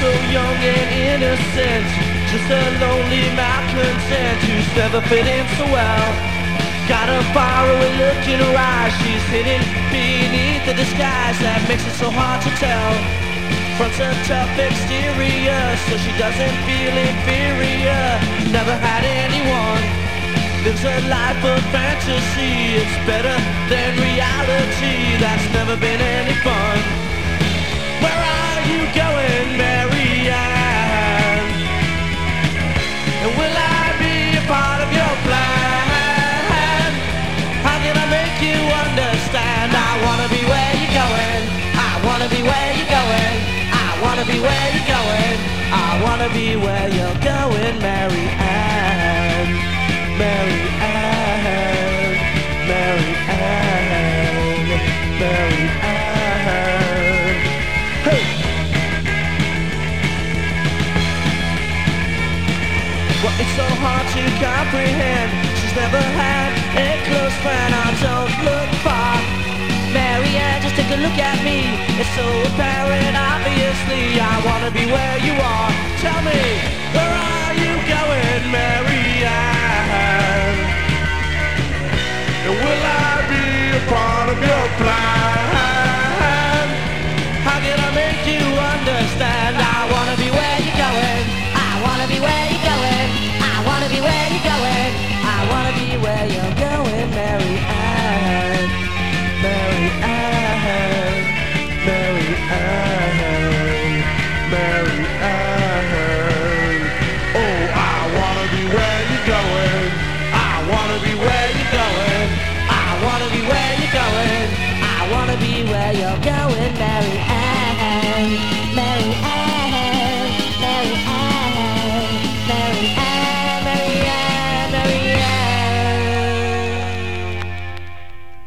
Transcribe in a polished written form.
so young and innocent, just a lonely malcontent who's never fit in so well. Got a faraway look in her eyes, she's hidden beneath the disguise that makes it so hard to tell. Front's a tough exterior, so she doesn't feel inferior. Never had anyone, lives a life of fantasy. It's better than reality, that's never been any fun. Where are you going, Marianne? And will I be a part of your plan? How can I make you understand? I wanna be where you're going, I wanna be where you're going, I wanna be where you're going, I wanna be where you're going, Marianne, Marianne, Marianne, Marianne. Hey! Well, it's so hard to comprehend. She's never had a close friend. I don't look far, Marianne, just take a look at me. It's so apparent, obviously. I wanna be where you are. Tell me, where are you going, Marianne? And will I be a part of your plan? How can I make you understand? I wanna be where you're going, I wanna be where you're going, I wanna be where you're going, I wanna be where you're going, Marianne, Marianne, Marianne, Marianne. Oh, I wanna be where you're going, I wanna be where you're going, I wanna be where you're going, I wanna be where you're going, Marianne.